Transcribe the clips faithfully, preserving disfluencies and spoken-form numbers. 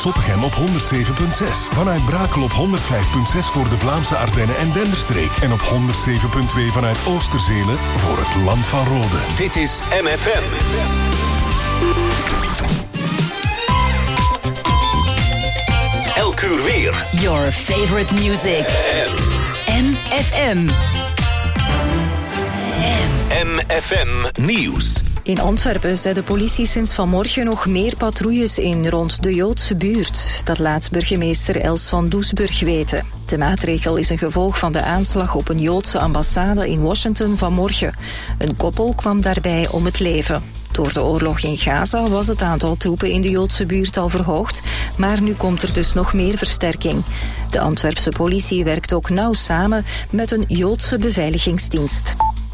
Zottegem op honderd zeven komma zes. Vanuit Brakel op honderd vijf komma zes voor de Vlaamse Ardennen en Denderstreek. En op honderd zeven komma twee vanuit Oosterzelen voor het Land van Rode. Dit is M F M. Elk uur weer. Your favorite music. M F M. M F M Nieuws. In Antwerpen zet de politie sinds vanmorgen nog meer patrouilles in rond de Joodse buurt. Dat laat burgemeester Els van Doesburg weten. De maatregel is een gevolg van de aanslag op een Joodse ambassade in Washington vanmorgen. Een koppel kwam daarbij om het leven. Door de oorlog in Gaza was het aantal troepen in de Joodse buurt al verhoogd, maar nu komt er dus nog meer versterking. De Antwerpse politie werkt ook nauw samen met een Joodse beveiligingsdienst.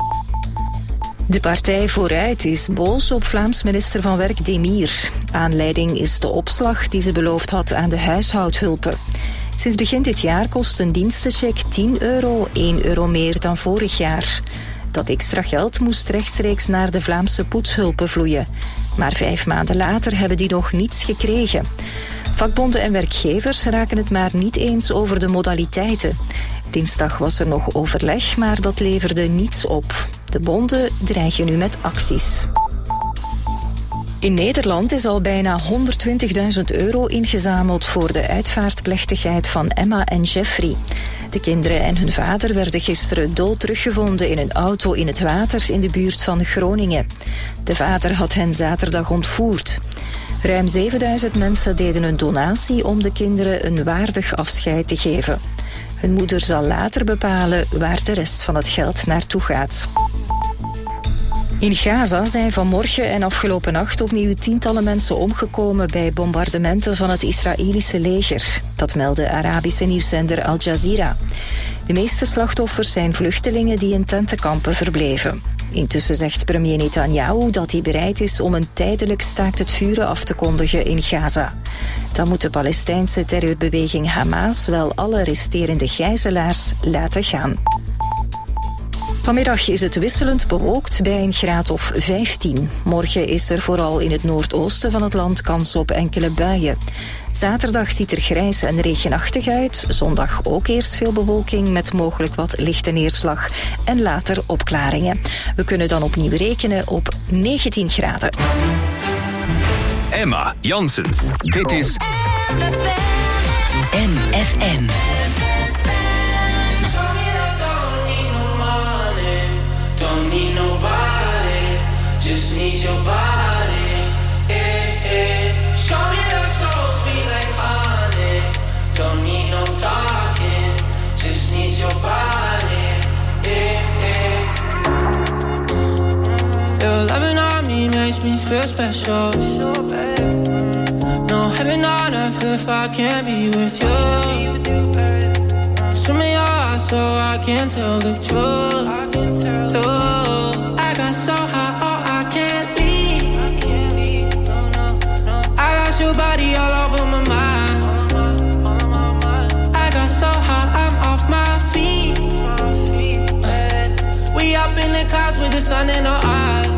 De partij Vooruit is boos op Vlaams minister van Werk Demir. Aanleiding is de opslag die ze beloofd had aan de huishoudhulpen. Sinds begin dit jaar kost een dienstencheck tien euro, één euro meer dan vorig jaar. Dat extra geld moest rechtstreeks naar de Vlaamse poetshulpen vloeien. Maar vijf maanden later hebben die nog niets gekregen. Vakbonden en werkgevers raken het maar niet eens over de modaliteiten. Dinsdag was er nog overleg, maar dat leverde niets op. De bonden dreigen nu met acties. In Nederland is al bijna honderdtwintigduizend euro ingezameld voor de uitvaartplechtigheid van Emma en Jeffrey. De kinderen en hun vader werden gisteren dood teruggevonden in een auto in het water in de buurt van Groningen. De vader had hen zaterdag ontvoerd. Ruim zevenduizend mensen deden een donatie om de kinderen een waardig afscheid te geven. Hun moeder zal later bepalen waar de rest van het geld naartoe gaat. In Gaza zijn vanmorgen en afgelopen nacht opnieuw tientallen mensen omgekomen bij bombardementen van het Israëlische leger. Dat meldde Arabische nieuwszender Al Jazeera. De meeste slachtoffers zijn vluchtelingen die in tentenkampen verbleven. Intussen zegt premier Netanyahu dat hij bereid is om een tijdelijk staakt het vuren af te kondigen in Gaza. Dan moet de Palestijnse terreurbeweging Hamas wel alle resterende gijzelaars laten gaan. Vanmiddag is het wisselend bewolkt bij een graad of vijftien. Morgen is er vooral in het noordoosten van het land kans op enkele buien. Zaterdag ziet er grijs en regenachtig uit. Zondag ook eerst veel bewolking met mogelijk wat lichte neerslag. En later opklaringen. We kunnen dan opnieuw rekenen op negentien graden. Emma Janssens. Dit is M F M. Don't need nobody, just need your body. Eh, eh. Show me love so sweet like honey. Don't need no talking, just need your body. Eh, eh. Your loving on me makes me feel special. No heaven on earth if I can't be with you. Swim in your eyes so I can tell the truth. Oh, I got so high, oh, I can't leave. I got your body all over my mind. I got so high, I'm off my feet. We up in the clouds with the sun in our eyes.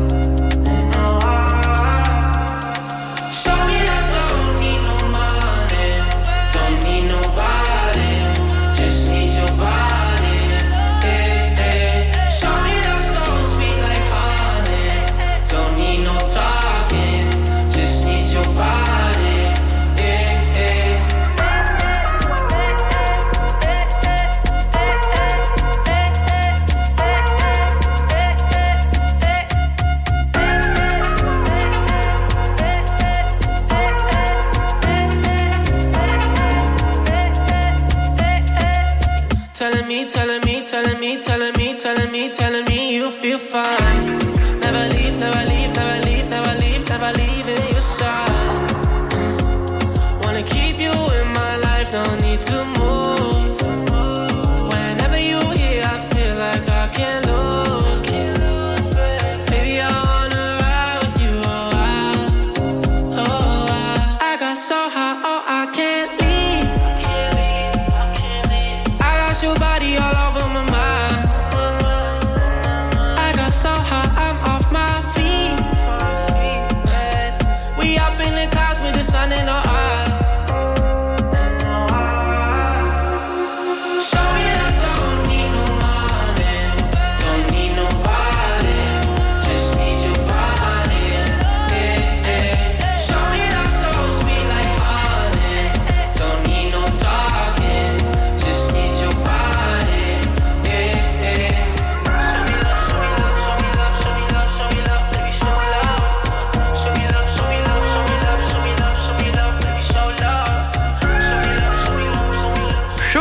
Show me that don't need no money, don't need nobody, just need your body. Eh, eh. Show me that so sweet like honey. Don't need no talking, just need your body. Eh, eh. Telling me, telling me, telling me, telling me, telling me, telling me you feel fine. Never leave, never leave, never leave, never leave, never leave in your side. Wanna keep you in my life, don't need to move. Whenever you here, I feel like I can't lose. Baby, I wanna ride with you, oh, I, oh, I. I got so high, oh, I can't leave. I got your body all over my mind. I got so high,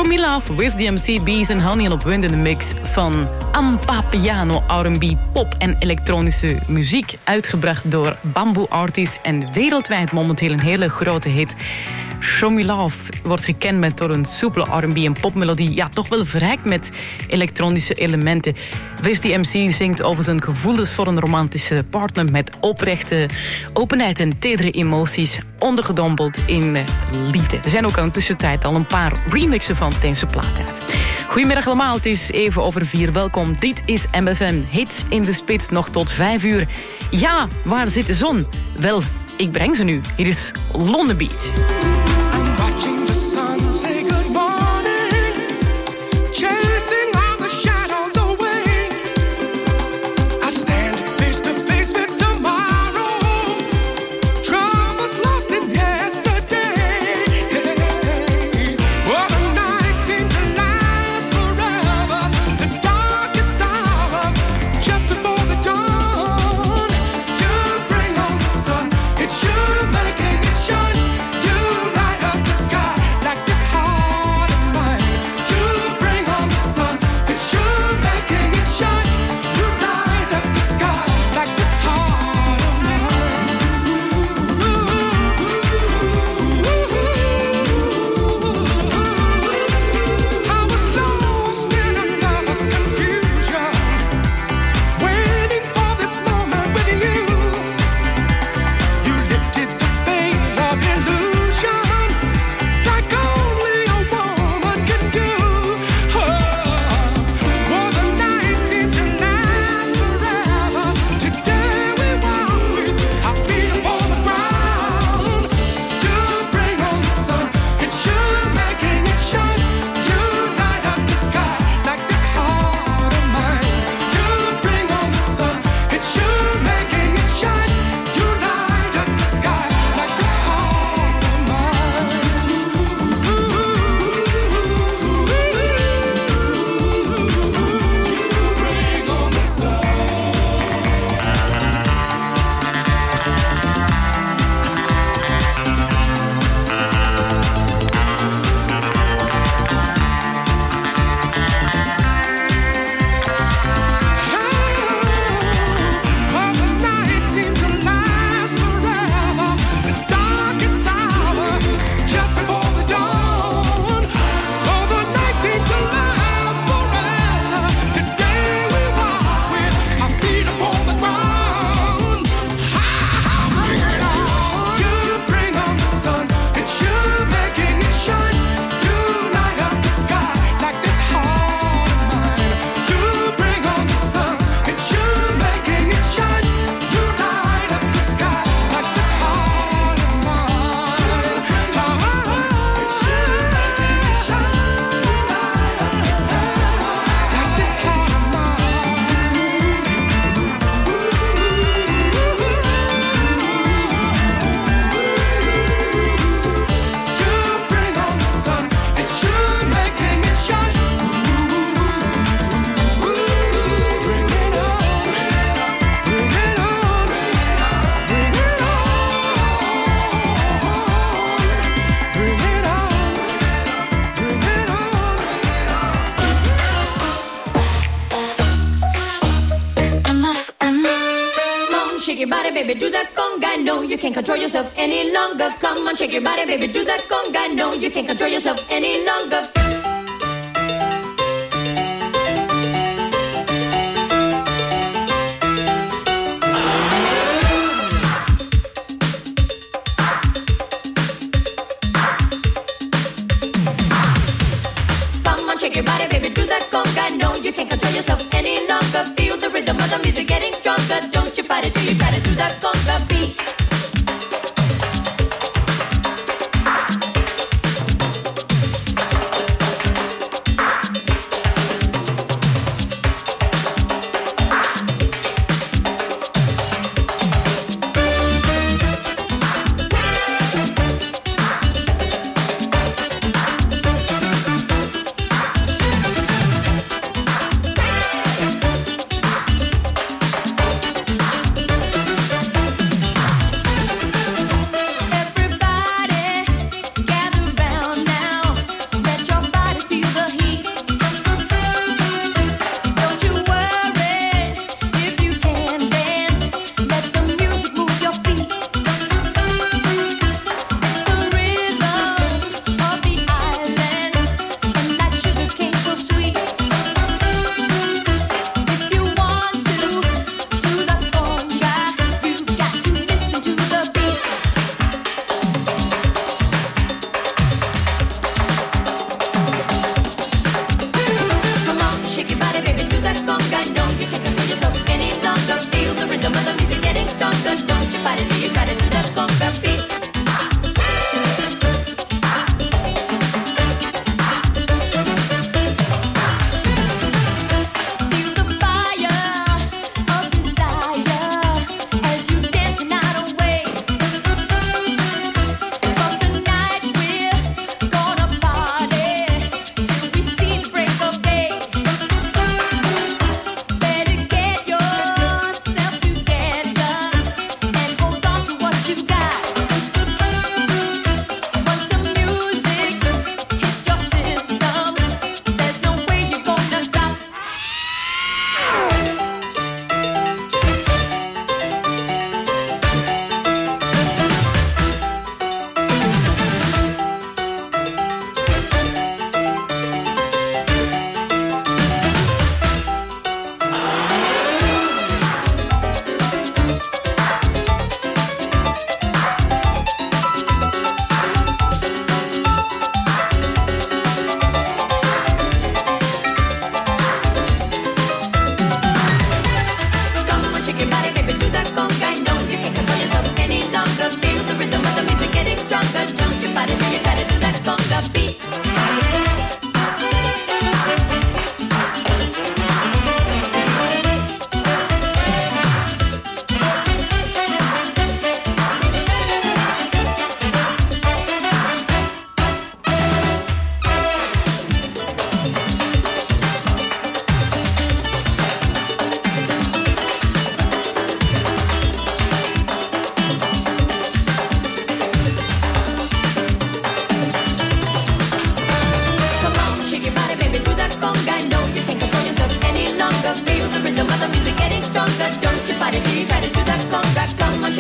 Show Me Love, With D M C, Bees en Honey en opwindende mix van Amapiano, R en B, pop en elektronische muziek. Uitgebracht door Bamboo Artists en wereldwijd momenteel een hele grote hit. Show Me Love wordt gekenmerkt door een soepele R en B en popmelodie. Ja, toch wel verrijkt met elektronische elementen. With D M C zingt over zijn gevoelens voor een romantische partner met oprechte openheid en tedere emoties, ondergedompeld in liefde. Er zijn ook aan de tussentijd al een paar remixen van deze plaat uit. Goedemiddag allemaal, het is even over vier. Welkom, dit is M F M. Hits in de spits nog tot vijf uur. Ja, waar zit de zon? Wel, ik breng ze nu. Hier is London Beat. baby, do that conga. No, you can't control yourself any longer. Come on, shake your body, baby, do that conga. No, you can't control yourself any longer. Come on, shake your body, baby, do that conga. No, you can't control yourself any longer. Feel the rhythm of the music getting stronger. Don't you fight it till you try to do that conga beat.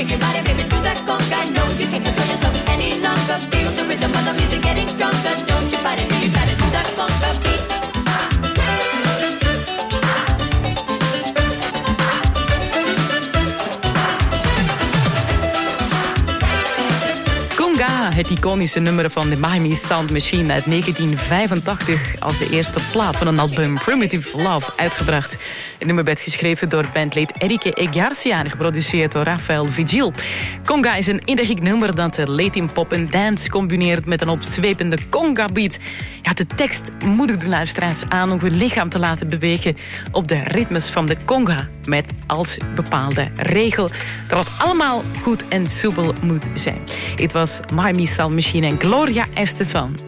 shake your body, baby, do that conga. No, you can't control yourself any longer. Feel the rhythm of the music getting stronger. Don't you fight it till you try to do that conga beat. Het iconische nummer van de Miami Sound Machine uit negentien vijfentachtig... als de eerste plaat van een album Primitive Love uitgebracht. Het nummer werd geschreven door bandlid Enrique Iglesias en geproduceerd door Rafael Vigil. Conga is een energiek nummer dat de Latin pop en dance combineert met een opzwepende conga-beat. Ja, de tekst moedigt de luisteraars aan om hun lichaam te laten bewegen op de ritmes van de conga. Met als bepaalde regel dat het allemaal goed en soepel moet zijn. Het was Miami Sound Machine en Gloria Estefan.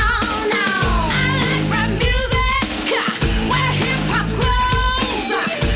Music, where hip hop grows.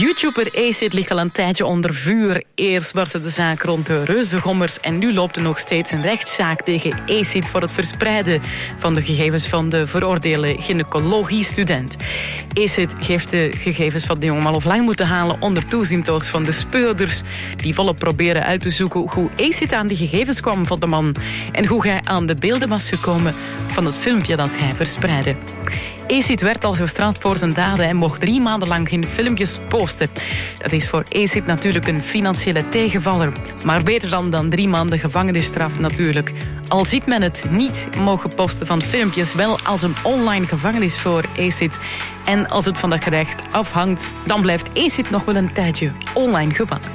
YouTuber Acid ligt al een tijdje onder vuur. Eerst was het de zaak rond de reuzengommers en nu loopt er nog steeds een rechtszaak tegen Acid voor het verspreiden van de gegevens van de veroordeelde gynaecologie-student. Acid heeft de gegevens van de jongen al of lang moeten halen onder toezicht van de speurders die volop proberen uit te zoeken hoe Acid aan die gegevens kwam van de man en hoe hij aan de beelden was gekomen van het filmpje dat hij verspreidde. Acid werd al gestraft voor zijn daden en mocht drie maanden lang geen filmpjes posten. Dat is voor Acid natuurlijk een financiële tegenvaller. Maar beter dan, dan drie maanden gevangenisstraf natuurlijk. Al ziet men het niet mogen posten van filmpjes, wel als een online gevangenis voor Acid. En als het van dat gerecht afhangt, dan blijft Acid nog wel een tijdje online gevangen.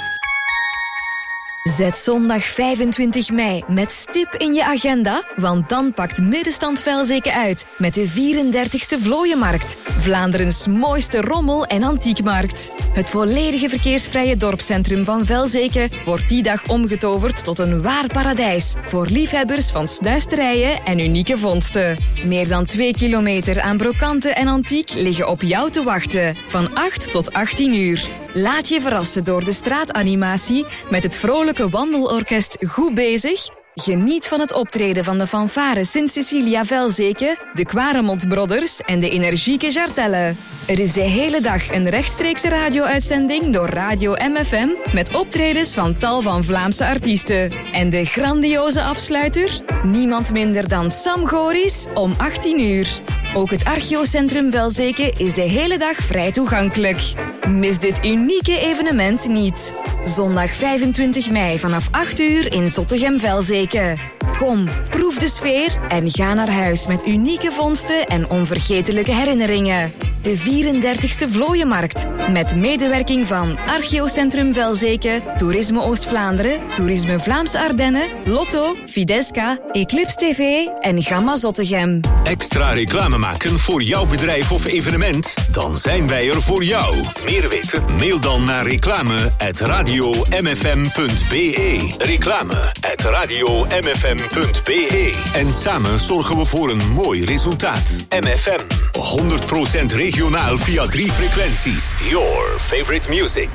Zet zondag vijfentwintig mei met stip in je agenda, want dan pakt Middenstand Velzeke uit met de vierendertigste Vlooienmarkt. Vlaanderens mooiste rommel- en antiekmarkt. Het volledige verkeersvrije dorpscentrum van Velzeke wordt die dag omgetoverd tot een waar paradijs voor liefhebbers van snuisterijen en unieke vondsten. Meer dan twee kilometer aan brokanten en antiek liggen op jou te wachten, van acht tot achttien uur. Laat je verrassen door de straatanimatie met het vrolijke wandelorkest Goed Bezig. Geniet van het optreden van de fanfare Sint-Cecilia Velzeke, de Quaremont Brothers en de energieke Jartelle. Er is de hele dag een rechtstreekse radio-uitzending door Radio M F M met optredens van tal van Vlaamse artiesten. En de grandioze afsluiter? Niemand minder dan Sam Goris om achttien uur. Ook het Archeocentrum Velzeke is de hele dag vrij toegankelijk. Mis dit unieke evenement niet. Zondag vijfentwintig mei vanaf acht uur in Zottegem-Velzeke. Kom, proef de sfeer en ga naar huis met unieke vondsten en onvergetelijke herinneringen. De vierendertigste Vlooienmarkt. Met medewerking van Archeocentrum Velzeke, Toerisme Oost-Vlaanderen, Toerisme Vlaamse Ardennen, Lotto, Fidesca, Eclipse T V en Gamma Zottegem. Extra reclame maken voor jouw bedrijf of evenement? Dan zijn wij er voor jou. Meer weten? Mail dan naar reclame at radio m f m punt b e. Reclame at radio m f m punt b e. En samen zorgen we voor een mooi resultaat. M F M, honderd procent regionaal via drie frequenties. Your favorite music.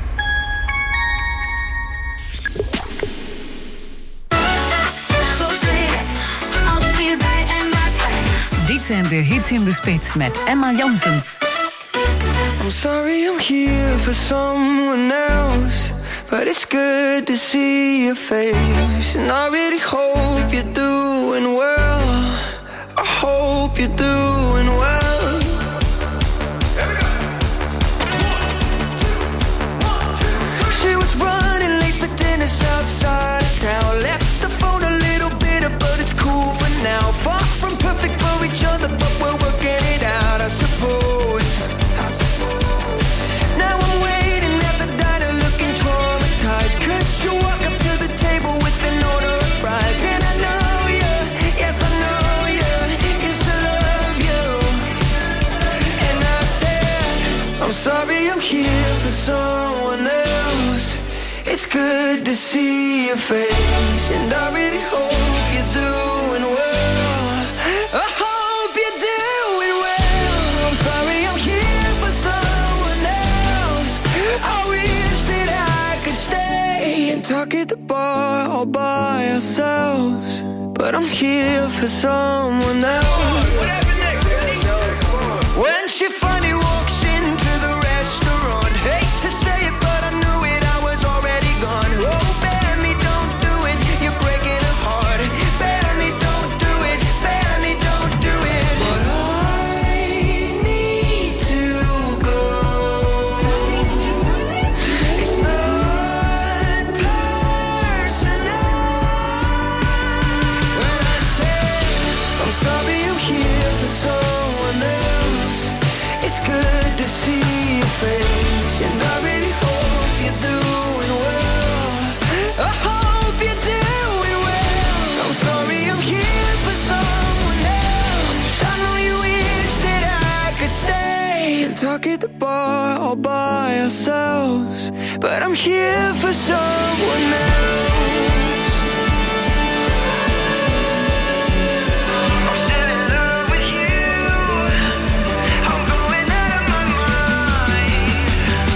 Dit zijn de hits in de spits met Emma Janssens. I'm sorry I'm here for someone else, but it's good to see your face. And I really hope you're doing well. I hope you're doing well. She was running late for dinner outside of town. Left the phone a little bitter, but it's cool for now. Far from perfect for each other, but we're working it out, I suppose. Now I'm waiting at the diner looking traumatized, cause you walk up to the table with an order of fries. And I know you, yes I know you, used to love you. And I said, I'm sorry I'm here for someone else. It's good to see your face, and I really hope you're doing well. I hope you're doing well. I'm sorry I'm here for someone else. I wish that I could stay and talk at the bar all by ourselves, but I'm here for someone else. What happened next? When she finally walks into the restaurant, hate to say it, but I knew it, I was already gone. Oh, Benny, don't do it, you're breaking her heart. Benny, don't do it, Benny, don't do it. But I need to go. It's not personal. When I say I'm sorry I'm here for someone else, it's good to see your face, and I really hope you're doing well. I hope you're doing well. I'm sorry I'm here for someone else. I know you wish that I could stay and talk at the bar all by ourselves, but I'm here for someone else. I'm still in love with you. I'm going out of my mind.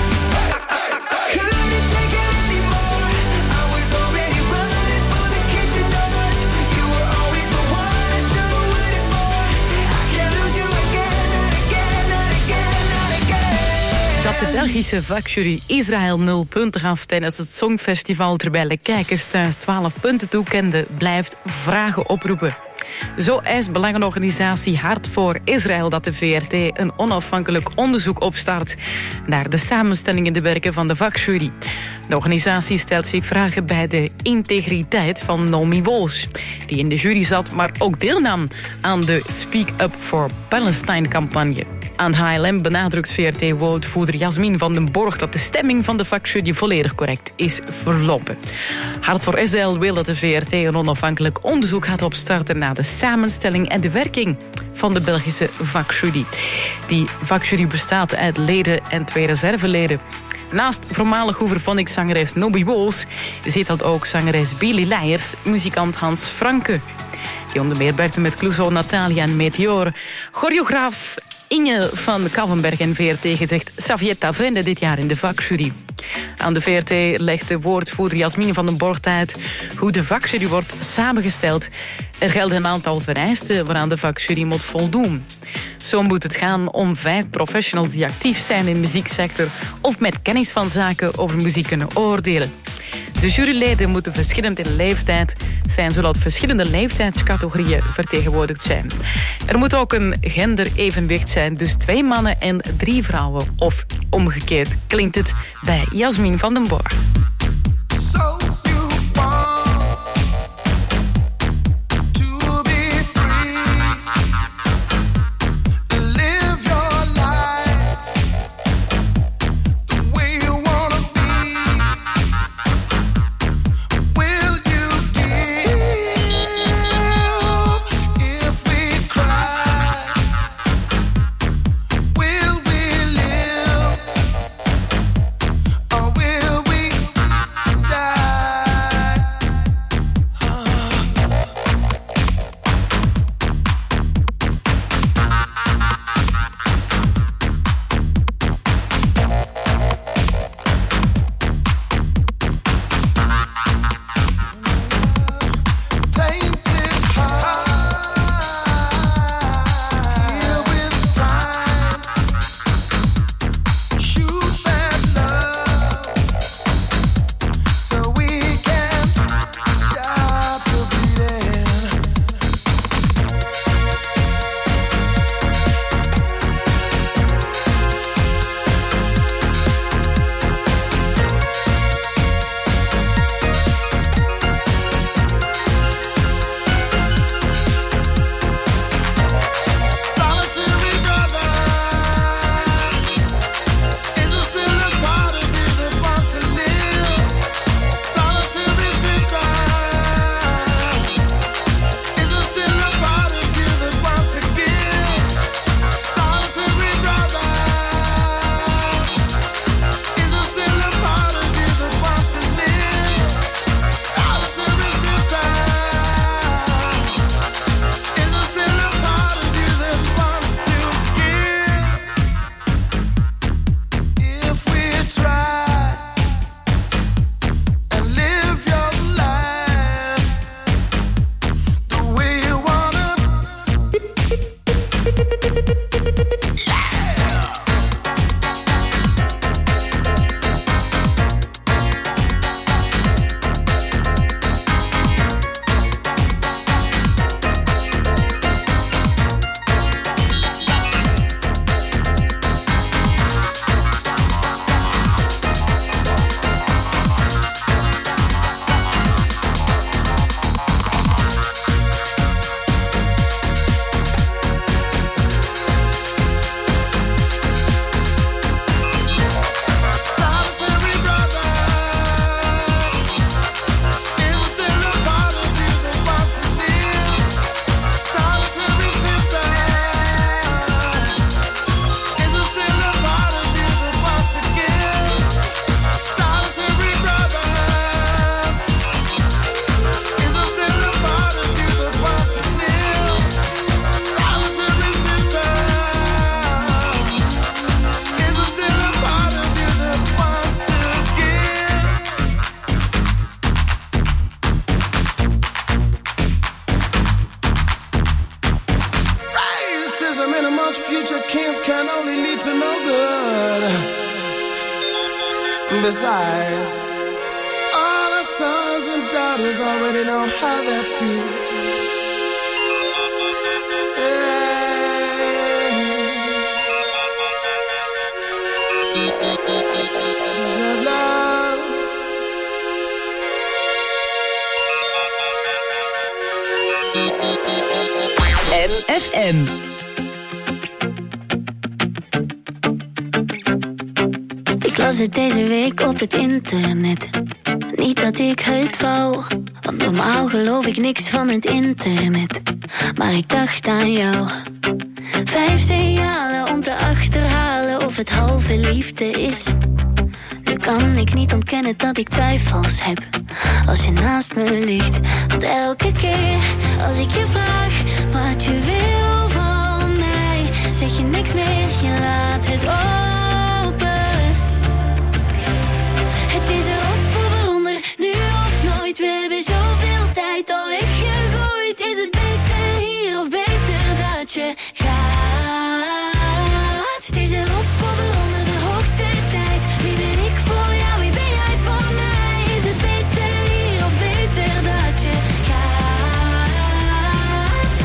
Belgische vakjury Israël nul punten gaf tijdens het Songfestival, terwijl de kijkers thuis twaalf punten toekenden, blijft vragen oproepen. Zo eist belangenorganisatie Hart voor Israël dat de V R T een onafhankelijk onderzoek opstart naar de samenstelling in de werken van de vakjury. De organisatie stelt zich vragen bij de integriteit van Naomi Wolfs, die in de jury zat, maar ook deelnam aan de Speak Up for Palestine-campagne. Aan H L M benadrukt V R T-woordvoerder Jasmin van den Borg dat de stemming van de vakjury volledig correct is verlopen. Hart voor Israël wil dat de V R T een onafhankelijk onderzoek gaat opstarten naar de samenstelling en de werking van de Belgische vakjury. Die vakjury bestaat uit leden en twee reserveleden. Naast voormalig Hooverphonics-zangeres Nobby Wolfs zit dat ook zangeres Billy Leijers, muzikant Hans Franke, die onder meer werkte met Clouseau, Natalia en Meteor. Choreograaf Inge van Kavenberg en V R T gezegd Savietta Vende dit jaar in de vakjury. Aan de V R T legt de woordvoerder Jasmin van den Borg uit hoe de vakjury wordt samengesteld. Er gelden een aantal vereisten waaraan de vakjury moet voldoen. Zo moet het gaan om vijf professionals die actief zijn in de muzieksector of met kennis van zaken over muziek kunnen oordelen. De juryleden moeten verschillend in leeftijd zijn, zodat verschillende leeftijdscategorieën vertegenwoordigd zijn. Er moet ook een genderevenwicht zijn, dus twee mannen en drie vrouwen. Of omgekeerd klinkt het bij Jasmin van den Borg. Racism in amongst future kings can only lead to no good. Besides, all our sons and daughters already know how that feels. Love, love. M F M. Ik las het deze week op het internet. Niet dat ik het wou, want normaal geloof ik niks van het internet. Maar ik dacht aan jou. Vijf signalen om te achterhalen of het halve liefde is. Nu kan ik niet ontkennen dat ik twijfels heb als je naast me ligt. Want elke keer als ik je vraag wat je wil van mij, zeg je niks meer, je laat het open. Het is erop of eronder, nu of nooit. We hebben zoveel tijd al weggegooid. Is het beter hier of beter dat je gaat? Het is erop of eronder, de hoogste tijd. Wie ben ik voor jou, wie ben jij voor mij? Is het beter hier of beter dat je gaat?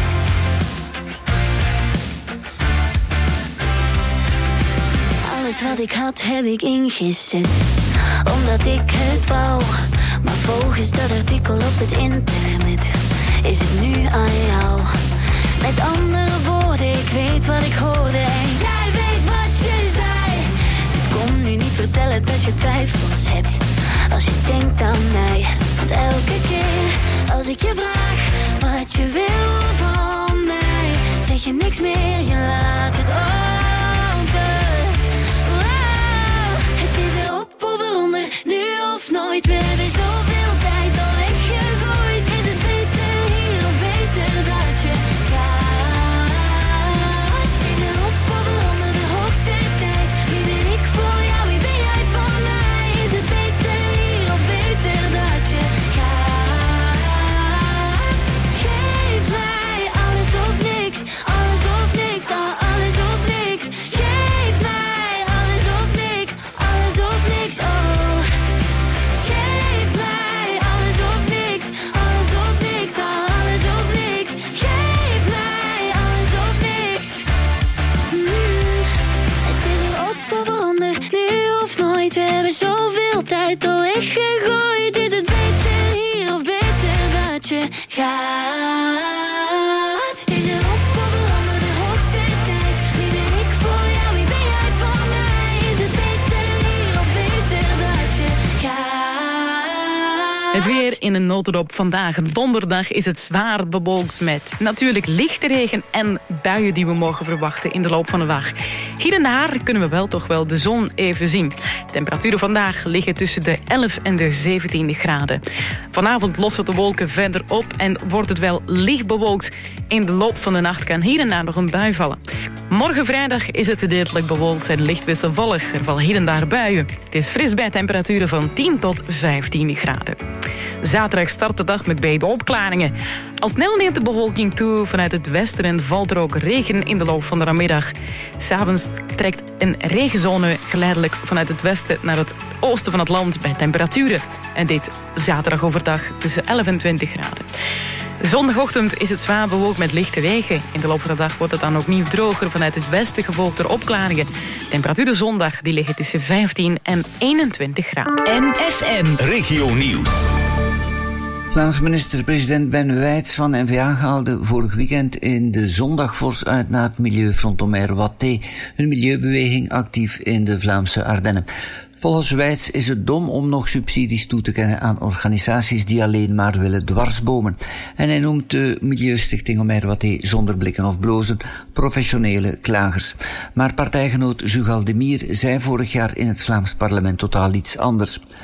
Alles wat ik had heb ik ingezet, omdat ik het wou. Maar volgens dat artikel op het internet is het nu aan jou. Met andere woorden, ik weet wat ik hoorde en jij weet wat je zei. Dus kom nu niet vertellen dat je twijfels hebt als je denkt aan mij. Want elke keer als ik je vraag wat je wil van mij, zeg je niks meer, je laat het open. Wow, het is erop of eronder, nu of nooit. We hebben zoveel tijd al weggegooid. Is het beter hier of beter dat je gaat? Is erop of eronder, de hoogste tijd. Wie ben ik voor jou, wie ben jij voor mij? Is het beter hier of beter dat je gaat? Geef mij alles of niks, alles of niks, ah, alles of niks. Geef mij alles of niks, alles of niks, oh. Geef mij alles of niks, alles of niks, ah, alles of niks. Geef mij alles of niks. Mm. Het is erop of eronder, nu of nooit. We hebben zoveel tijd al weggegooid. Is het beter hier of beter dat je gaat? Is erop of eronder, de hoogste tijd. Wie ben ik voor jou, wie ben jij voor mij? Is het beter hier of beter dat je gaat? Het weer in een notendop. Vandaag, donderdag, is het zwaar bewolkt met natuurlijk lichte regen en buien die we mogen verwachten in de loop van de dag. Hier en daar kunnen we wel toch wel de zon even zien. De temperaturen vandaag liggen tussen de elf en de zeventien graden. Vanavond lossen de wolken verder op en wordt het wel licht bewolkt. In de loop van de nacht kan hier en daar nog een bui vallen. Morgen vrijdag is het gedeeltelijk bewolkt en licht wisselvallig. Er vallen hier en daar buien. Het is fris bij temperaturen van tien tot vijftien graden. Zaterdag start de dag met beide opklaringen. Al snel neemt de bewolking toe vanuit het westen en valt er ook regen in de loop van de namiddag. 's Avonds trekt een regenzone geleidelijk vanuit het westen naar het oosten van het land bij temperaturen. En dit zaterdag overdag tussen elf en twintig graden. Zondagochtend is het zwaar bewolkt met lichte regen. In de loop van de dag wordt het dan opnieuw droger vanuit het westen, gevolgd door opklaringen. Temperaturen zondag die liggen tussen vijftien en eenentwintig graden. M F M. Regio Nieuws. Vlaamse minister-president Ben Wijts van N V A haalde vorig weekend in de zondag fors uit naar het Milieufront Omer Watté, een milieubeweging actief in de Vlaamse Ardennen. Volgens Wijts is het dom om nog subsidies toe te kennen aan organisaties die alleen maar willen dwarsbomen. En hij noemt de Milieustichting Omer Watté zonder blikken of blozen professionele klagers. Maar partijgenoot Zugal Demir zei vorig jaar in het Vlaams parlement totaal iets anders.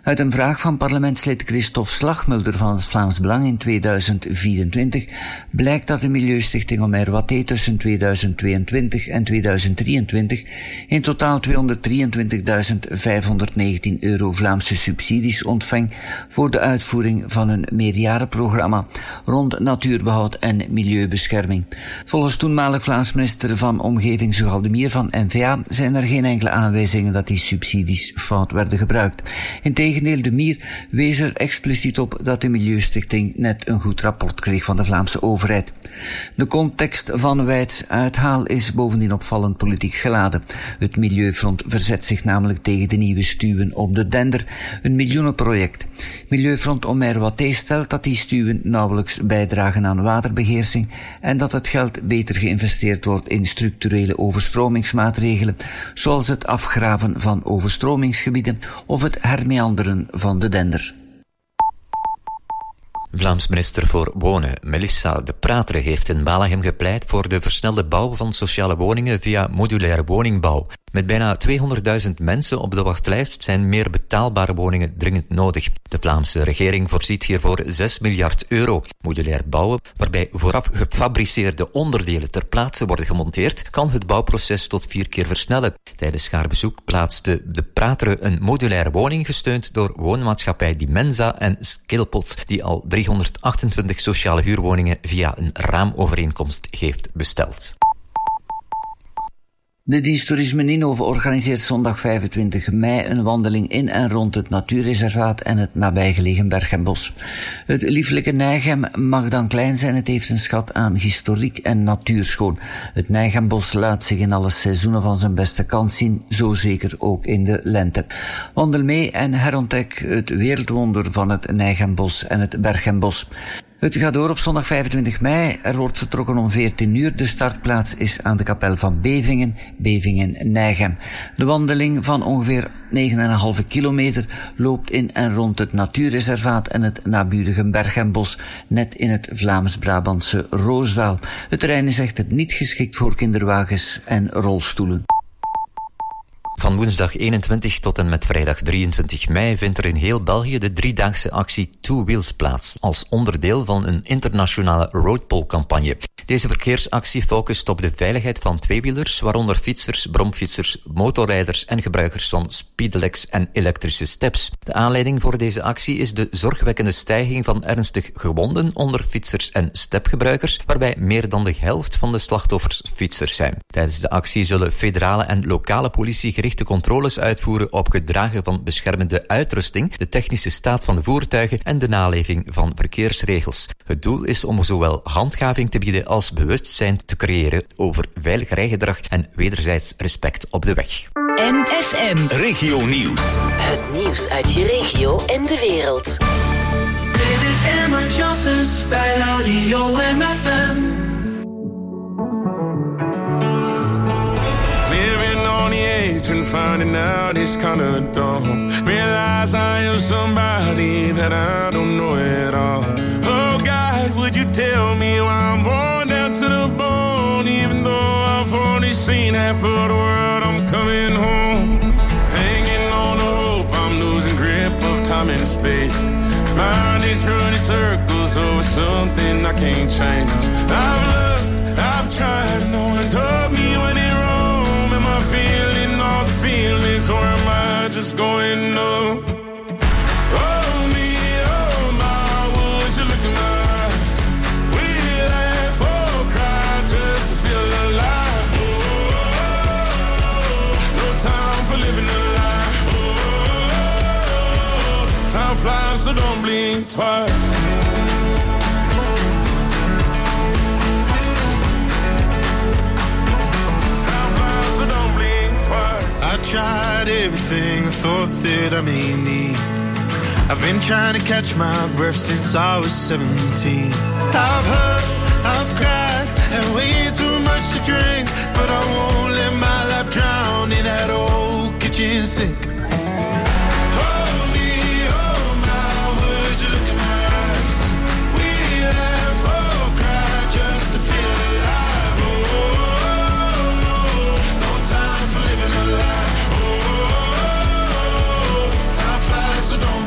Uit een vraag van parlementslid Christophe Slagmulder van het Vlaams Belang in tweeduizend vierentwintig blijkt dat de Milieustichting Omer Watté tussen tweeduizend tweeëntwintig en tweeduizend drieëntwintig in totaal tweehonderddrieëntwintigduizend vijfhonderdnegentien euro Vlaamse subsidies ontvangt voor de uitvoering van een meerjarenprogramma rond natuurbehoud en milieubescherming. Volgens toenmalig Vlaams minister van Omgeving Zugal de Mier van N V A zijn er geen enkele aanwijzingen dat die subsidies fout werden gebruikt. Integendeel, de Mier wees er expliciet op dat de Milieustichting net een goed rapport kreeg van de Vlaamse overheid. De context van Wijts uithaal is bovendien opvallend politiek geladen. Het Milieufront verzet zich namelijk tegen de nieuwe stuwen op de Dender, een miljoenenproject. Milieufront Omer Watté stelt dat die stuwen nauwelijks bijdragen aan waterbeheersing en dat het geld beter geïnvesteerd wordt in structurele overstromingsmaatregelen, zoals het afgraven van overstromingsgebieden of het hermeanderen van de Dender. Vlaams minister voor Wonen, Melissa De Pratere, heeft in Walegem gepleit voor de versnelde bouw van sociale woningen via modulaire woningbouw. Met bijna tweehonderdduizend mensen op de wachtlijst zijn meer betaalbare woningen dringend nodig. De Vlaamse regering voorziet hiervoor zes miljard euro. Modulair bouwen, waarbij vooraf gefabriceerde onderdelen ter plaatse worden gemonteerd, kan het bouwproces tot vier keer versnellen. Tijdens haar bezoek plaatste De Pratere een modulaire woning gesteund door woonmaatschappij Dimensa en Skillpot, die al driehonderdachtentwintig sociale huurwoningen via een raamovereenkomst heeft besteld. De dienst Toerisme Ninove organiseert zondag vijfentwintig mei een wandeling in en rond het natuurreservaat en het nabijgelegen Bergenbos. Het lieflijke Nijgem mag dan klein zijn, het heeft een schat aan historiek en natuurschoon. Het Nijgembos laat zich in alle seizoenen van zijn beste kant zien, zo zeker ook in de lente. Wandel mee en herontdek het wereldwonder van het Nijgembos en het Bergenbos. Het gaat door op zondag vijfentwintig mei. Er wordt vertrokken om veertien uur. De startplaats is aan de kapel van Bevingen, Bevingen-Nijgem. De wandeling van ongeveer negen komma vijf kilometer loopt in en rond het natuurreservaat en het naburige Bergenbos, net in het Vlaams-Brabantse Roosdaal. Het terrein is echter niet geschikt voor kinderwagens en rolstoelen. Van woensdag eenentwintig tot en met vrijdag drieëntwintig mei vindt er in heel België de driedaagse actie Two Wheels plaats, als onderdeel van een internationale roadpole-campagne. Deze verkeersactie focust op de veiligheid van tweewielers, waaronder fietsers, bromfietsers, motorrijders en gebruikers van speedelecs en elektrische steps. De aanleiding voor deze actie is de zorgwekkende stijging van ernstig gewonden onder fietsers en stepgebruikers, waarbij meer dan de helft van de slachtoffers fietsers zijn. Tijdens de actie zullen federale en lokale politie gerichte controles uitvoeren op gedragen van beschermende uitrusting, de technische staat van de voertuigen en de naleving van verkeersregels. Het doel is om zowel handhaving te bieden als bewustzijn te creëren over veilig rijgedrag en wederzijds respect op de weg. M F M Regio Nieuws. Het nieuws uit je regio en de wereld. Dit is Emma Johnsons bij Radio M F M. And finding out it's kinda dumb. Realize I am somebody that I don't know at all. Oh God, would you tell me why I'm born down to the bone? Even though I've only seen half of the world, I'm coming home. Hanging on the hope, I'm losing grip of time and space. Mind is running circles over something I can't change. I've looked, I've tried, no one told me when it wrong. Am I feeling all the feelings, or am I just going numb? Oh me, oh my, would you look in my eyes? We laugh or cry just to feel alive. Oh, no time for living a lie. Oh, time flies, so don't blink twice. I tried everything I thought that I may need. I've been trying to catch my breath since I was seventeen. I've hurt, I've cried, and way too much to drink, but I won't let my life drown in that old kitchen sink. Hold me, oh my, would you look in my eyes? We laugh or cry just to feel alive. Oh, no time for living a lie. So don't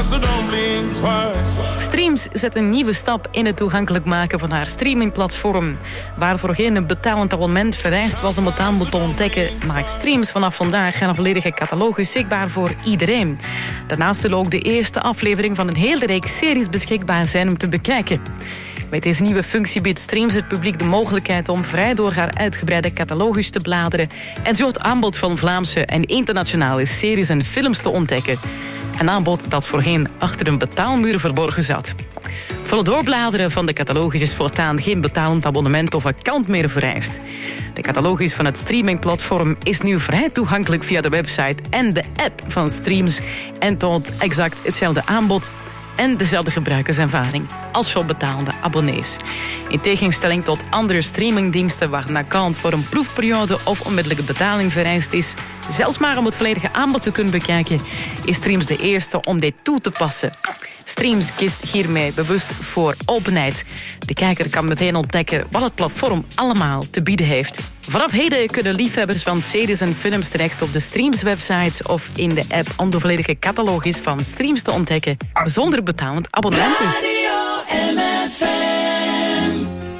so don't blink twice. Streams zet een nieuwe stap in het toegankelijk maken van haar streamingplatform. Waar voorheen een betalend abonnement vereist was om het aanbod te ontdekken, maakt Streams vanaf vandaag een volledige catalogus zichtbaar voor iedereen. Daarnaast zullen ook de eerste aflevering van een hele reeks series beschikbaar zijn om te bekijken. Met deze nieuwe functie biedt Streams het publiek de mogelijkheid om vrij door haar uitgebreide catalogus te bladeren en zo het aanbod van Vlaamse en internationale series en films te ontdekken. Een aanbod dat voorheen achter een betaalmuur verborgen zat. Voor het doorbladeren van de catalogus is voortaan geen betalend abonnement of account meer vereist. De catalogus van het streamingplatform is nu vrij toegankelijk via de website en de app van Streams en toont exact hetzelfde aanbod en dezelfde gebruikerservaring als voor betalende abonnees. In tegenstelling tot andere streamingdiensten waar een account voor een proefperiode of onmiddellijke betaling vereist is, zelfs maar om het volledige aanbod te kunnen bekijken, is Streams de eerste om dit toe te passen. Streams kiest hiermee bewust voor openheid. De kijker kan meteen ontdekken wat het platform allemaal te bieden heeft. Vanaf heden kunnen liefhebbers van series en films terecht op de Streams-websites of in de app om de volledige catalogus van Streams te ontdekken, zonder betalend abonnement. Radio M F M.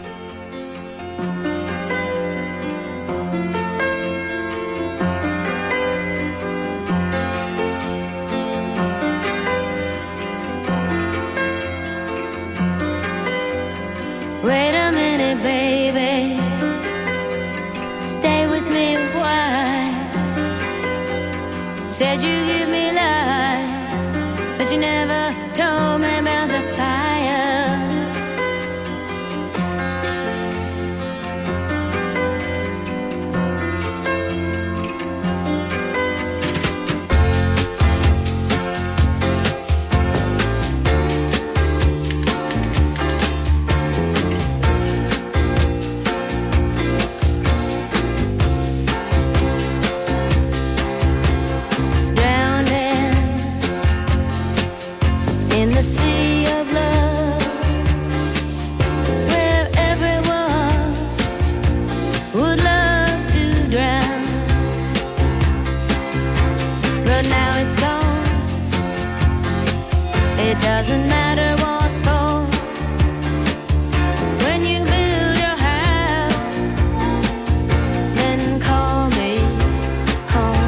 Wait a minute, baby. Stay with me a while. Said you give me life, but you never told me about the fire. In the sea of love, where everyone would love to drown, but now it's gone. It doesn't matter what for. When you build your house, then call me home.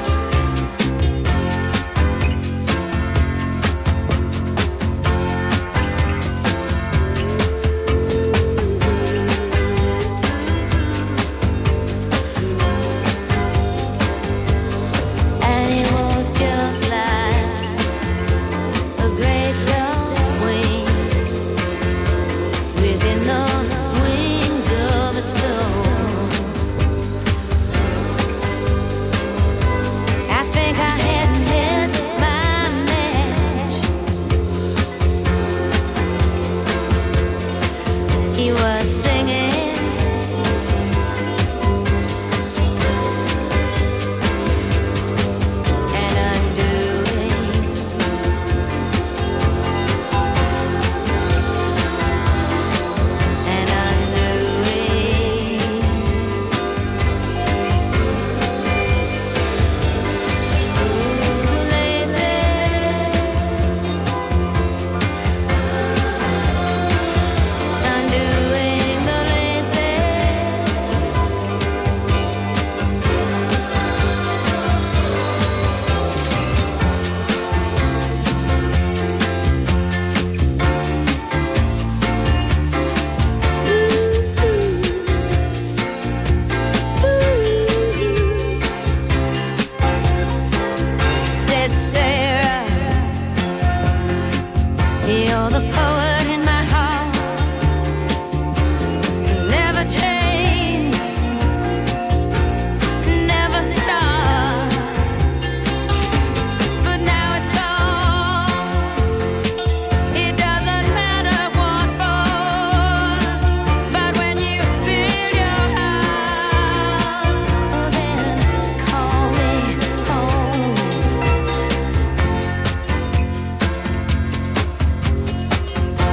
He was singing, and undoing, and undoing. Ooh, lazy. Undoing the lazy. Said Sarah, you're the poet in my heart. Never change, never stop. But now it's gone. It doesn't matter what for. But when you build your house, oh, then call me home.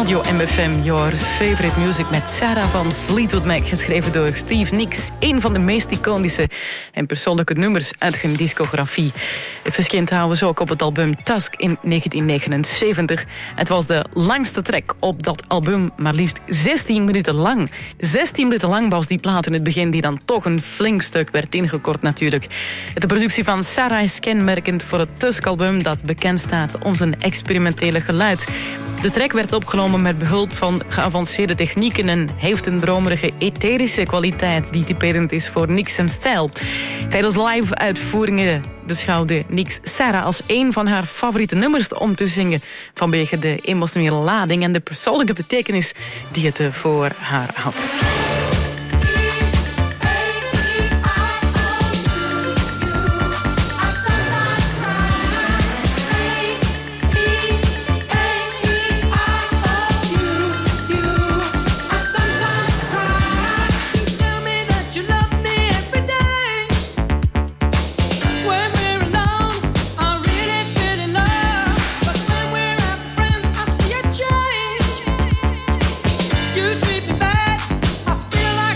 Radio M F M, Your Favorite Music met Sarah van Fleetwood Mac, geschreven door Steve Nicks. Een van de meest iconische en persoonlijke nummers uit hun discografie. Het verscheen trouwens ook op het album Tusk in negentien negenenzeventig. Het was de langste track op dat album, maar liefst zestien minuten lang. zestien minuten lang was die plaat in het begin, die dan toch een flink stuk werd ingekort natuurlijk. De productie van Sarah is kenmerkend voor het Tusk-album, dat bekend staat om zijn experimentele geluid. De track werd opgenomen met behulp van geavanceerde technieken en heeft een dromerige etherische kwaliteit die typerend is voor Nicks zijn stijl. Tijdens live uitvoeringen beschouwde Nicks Sarah als een van haar favoriete nummers om te zingen, vanwege de emotionele lading en de persoonlijke betekenis die het voor haar had. You treat me bad.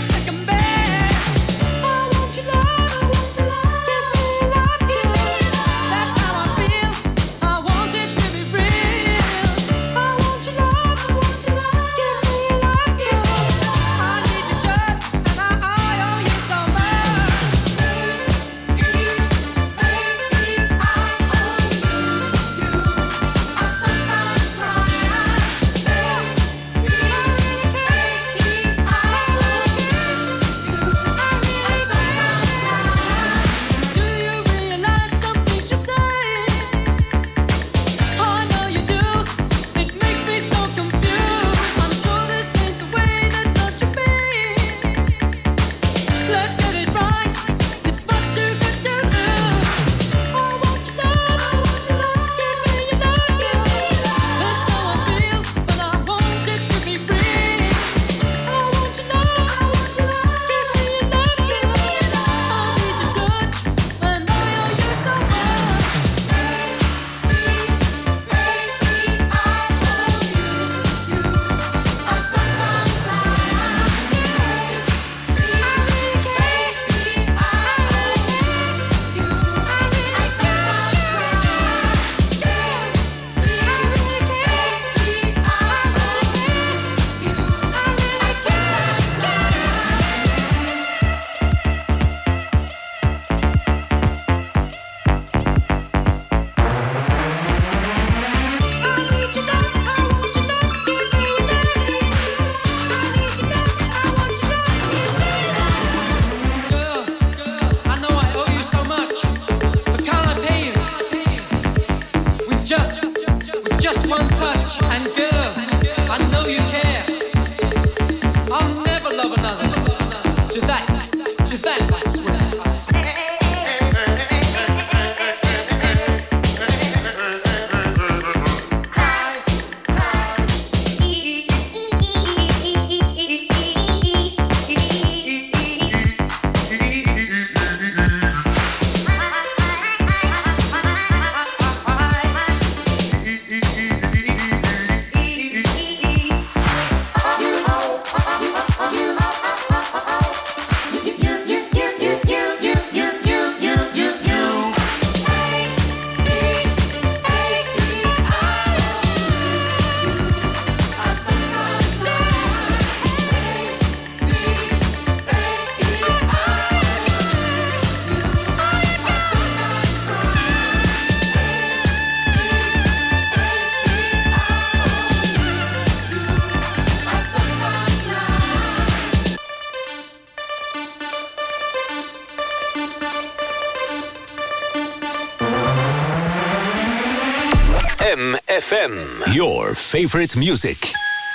M F M, your favorite music.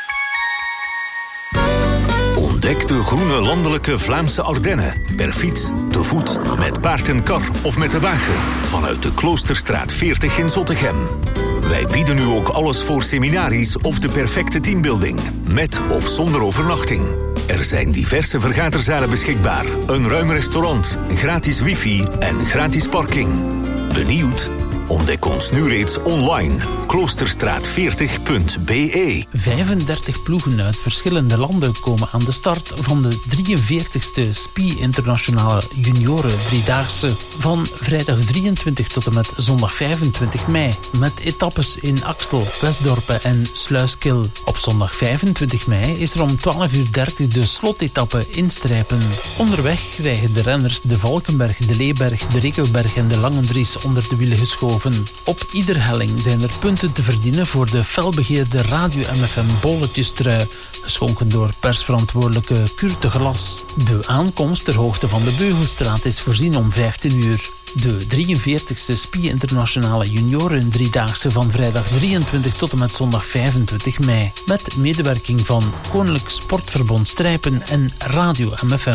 Ontdek de groene landelijke Vlaamse Ardennen. Per fiets, te voet, met paard en kar of met de wagen. Vanuit de Kloosterstraat veertig in Zottegem. Wij bieden nu ook alles voor seminaries of de perfecte teambuilding. Met of zonder overnachting. Er zijn diverse vergaderzalen beschikbaar. Een ruim restaurant, gratis wifi en gratis parking. Benieuwd? Ontdek ons nu reeds online. kloosterstraat veertig punt b e. vijfendertig ploegen uit verschillende landen komen aan de start van de drieënveertigste S P I Internationale Junioren Driedaagse. Van vrijdag drieëntwintig tot en met zondag vijfentwintig mei. Met etappes in Axel, Westdorpen en Sluiskil. Op zondag vijfentwintig mei is er om twaalf uur dertig de slotetappe Instrijpen. Onderweg krijgen de renners de Valkenberg, de Leeberg, de Rekelberg en de Langendries onder de wielen geschoven. Op ieder helling zijn er punten te verdienen voor de felbegeerde Radio M F M bolletjestrui, geschonken door persverantwoordelijke Kurt de Glas. De aankomst ter hoogte van de Beugelstraat is voorzien om vijftien uur. De drieënveertigste S P I Internationale Junioren Driedaagse van vrijdag drieëntwintig tot en met zondag vijfentwintig mei. Met medewerking van Koninklijk Sportverbond Strijpen en Radio M F M.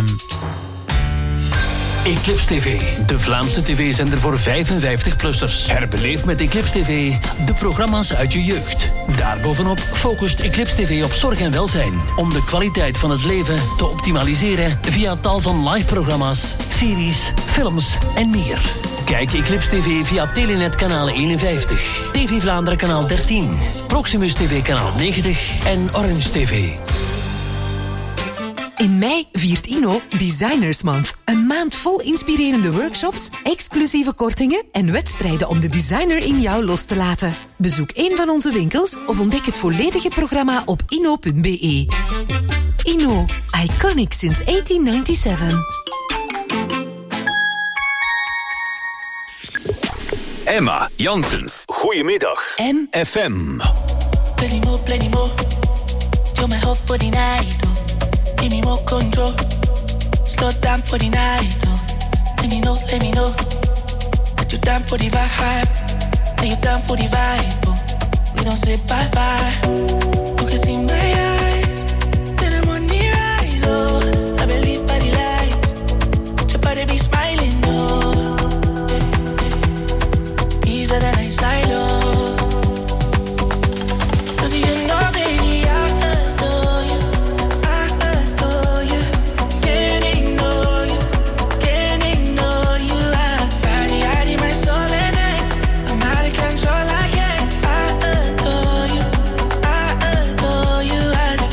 Eclipse T V, de Vlaamse tv-zender voor vijfenvijftig-plussers. Herbeleef met Eclipse T V de programma's uit je jeugd. Daarbovenop focust Eclipse T V op zorg en welzijn, om de kwaliteit van het leven te optimaliseren via tal van live-programma's, series, films en meer. Kijk Eclipse T V via Telenet kanaal eenenvijftig, T V Vlaanderen kanaal dertien, Proximus T V kanaal negentig en Orange T V. In mei viert Inno Designers Month. Een maand vol inspirerende workshops, exclusieve kortingen en wedstrijden om de designer in jou los te laten. Bezoek een van onze winkels of ontdek het volledige programma op inno punt b e. Inno, iconic since eighteen ninety-seven. Emma Janssens, goedemiddag. M F M. Plenty more, plenty more. You're my hope for the night. Oh. Give me more control. Slow down for the night. Oh. Let me know, let me know that you're down for the vibe. That you're down for the vibe. Oh. We don't say bye bye. You can see my eyes. That I'm on the rise. Oh, I believe by the light. Your body be smiling. Oh, easier than I silo. Control, I can't. I adore you. I adore you. I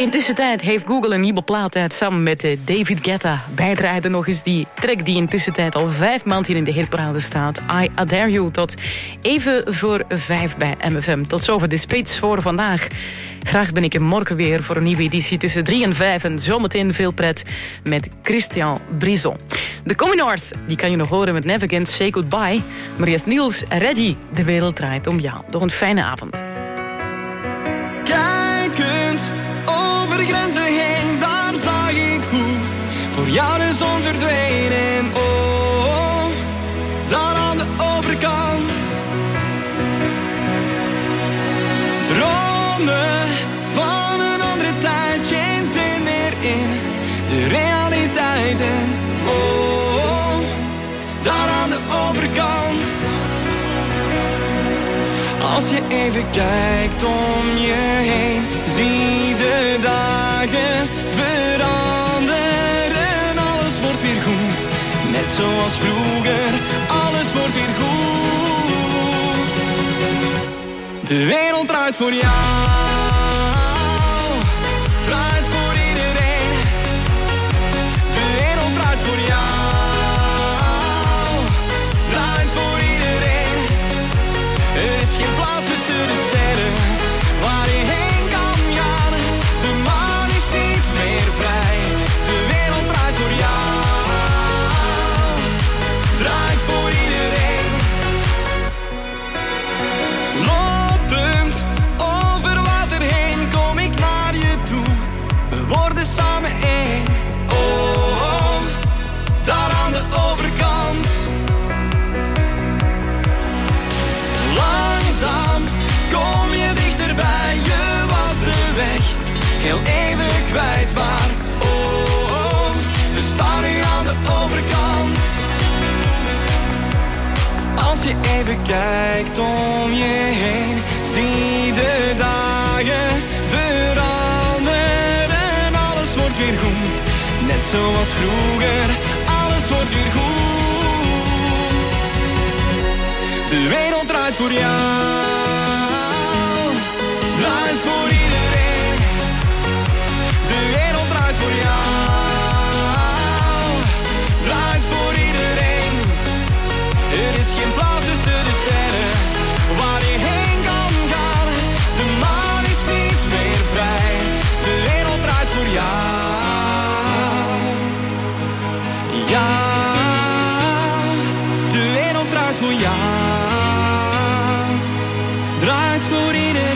Intussen tijd heeft Google een nieuwe plaat uit samen met uh, David Guetta. Bijdraaide nog eens die track die intussen tijd al vijf maanden hier in de hitparade staat. I Adore You tot even voor vijf bij M F M. Tot zover de Spits voor vandaag. Graag ben ik er morgen weer voor een nieuwe editie tussen drie en vijf. En zometeen veel pret met Christian Brison. De Communards, die kan je nog horen met Never Again Say Goodbye. Maar eerst Niels Reddy, de wereld draait om jou. Nog een fijne avond. Kijkend over de grenzen heen, daar zag ik hoe voor jou de zon verdween. En oh, daar aan de overkant dromen van een andere tijd, geen zin meer in de realiteit. En oh, daar aan de overkant, als je even kijkt om je heen, zie de dagen veranderen. Alles wordt weer goed, net zoals vroeger. Alles wordt weer goed. De wereld draait voor jou, draait voor iedereen. De wereld draait voor jou, draait voor iedereen. Er is geen plaats tussen de sterren waar je heen kan gaan. De maan is niet meer vrij. De wereld draait voor jou, draait voor iedereen. Lopend over water heen kom ik naar je toe. We worden samen één. Oh, oh, daar aan de overkant. Langzaam kom je dichterbij, je was de weg heel even kwijt. Maar oh, oh, we staan nu aan de overkant. Als je even kijkt om je heen, zie de dagen veranderen. Alles wordt weer goed, net zoals vroeger. Alles wordt weer goed. De wereld draait voor jou, draait voor iedereen. De wereld draait voor jou, draait voor iedereen. Er is geen plaats tussen de sterren waar je heen kan gaan. De maan is niet meer vrij. De wereld draait voor jou. Ja, de wereld draait voor jou, draait voor iedereen.